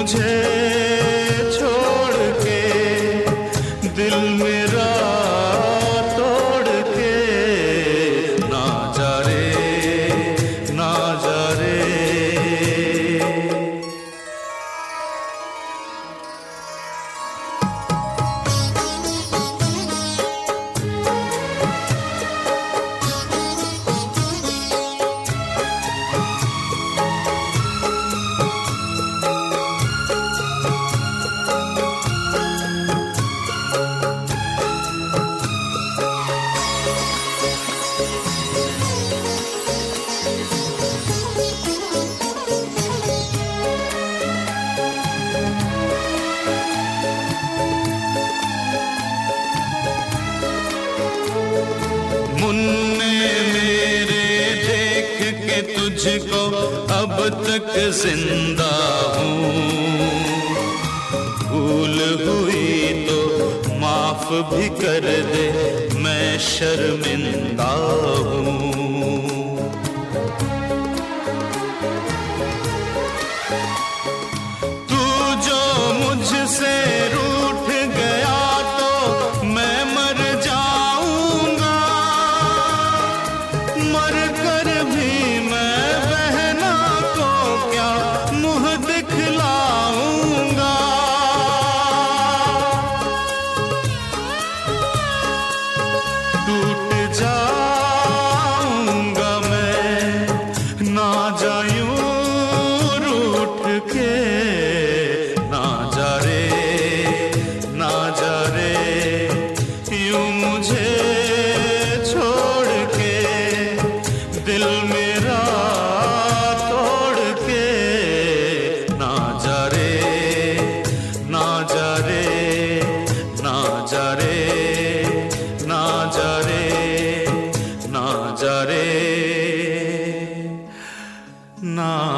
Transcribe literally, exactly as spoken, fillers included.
मुझे छोड़ के, दिल मेरा तोड़ के ना जा रे, ना जा रे। मुन्ने मेरे देख के तुझको अब तक जिंदा हूँ, भूल हुई तो माफ भी कर दे, मैं शर्मिंदा हूँ। तू जो मुझसे रूठ गया तो मैं मर जाऊंगा, मर कर भी मैं बहना को क्या मुंह दिखलाऊंगा। टूट जाऊंगा मैं ना जायूं रूठ के, ना जा रे, ना जा रे। यूं मुझे छोड़ के, दिल मेरा तोड़ के ना जा रे, ना जा रे, ना जा रे, ना जा रे, ना जा रे, ना